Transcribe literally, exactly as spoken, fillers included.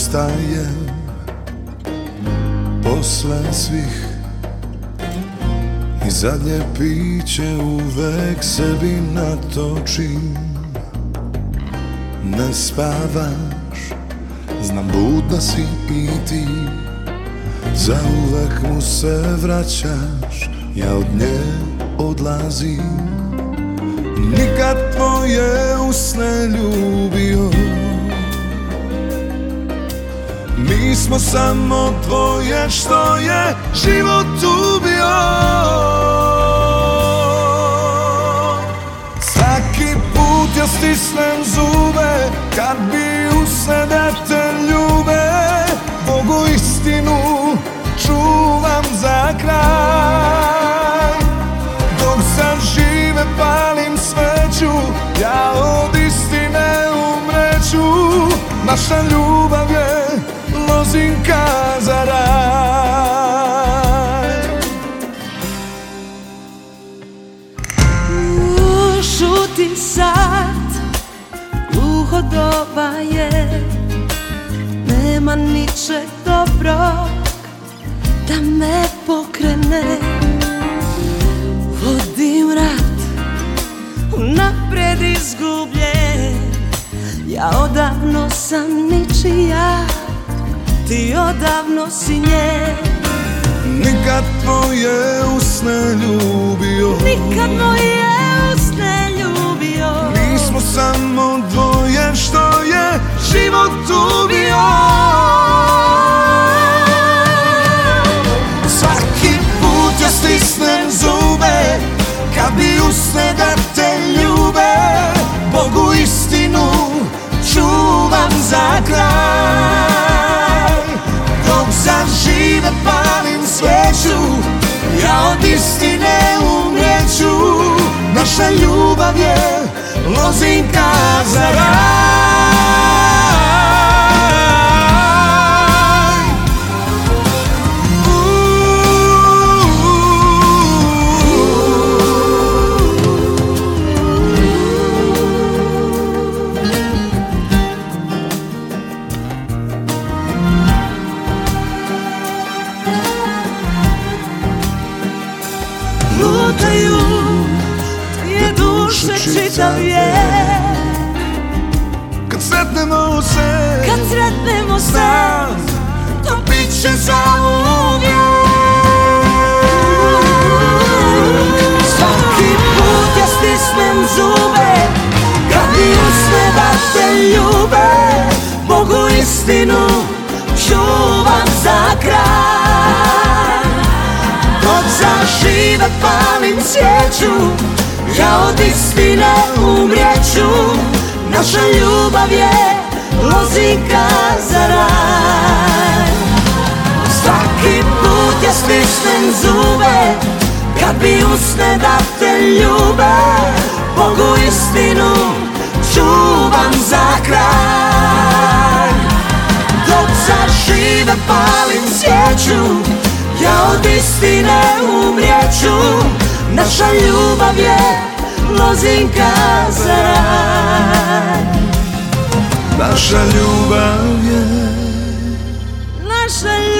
ustajem posle svih i zadnje piće uvek sebi natočim. Ne spavaš, znam budna si i ti, zauvek mu se vraćaš, ja od nje odlazim. Nikad tvoje usne ljubio, mi smo samo dvoje što je život ubio. Svaki put ja stisnem zube kad bi usne da te ljube. Bogu istinu čuvam za kraj, dok sam žive palim sveću, ja od istine umreću. Naša ljubav je lozinka za raj. Šuti sad, uhodova je, nema ničeg dobrog da me pokrene. Vodim rat, unapred izgubljen, ja odavno sam ničija, ti odavno si nje. Nikad tvoje usne ljubio, nikad moje usne ljubio, mi smo samo dvoje što je život ubio. Svaki put ja stisnem zube kad bi usne da te ljube. Bogu istinu čuvam za kraj, dok za žive palim sveću, ja od istine umreću. Naša ljubav je lozinka za raj. Lutaju dvije duše čitav vijek, kad sretnemo se, kad sretnemo se, to bit će za uvijek. Svaki put ja stisnem zube kad mi usne da te ljube. Bogu istinu čuvam za kraj, dok za žive palim svijeću, ja od istine umrijeću. Naša ljubav je lozinka za raj. Svaki put ja stisnem zube kad bi usne da te ljube. Bogu istinu čuvam za kraj, dok za žive palim svijeću, ja od istine umrijeću. Naša ljubav je lozinka za raj. Naša ljubav je, naša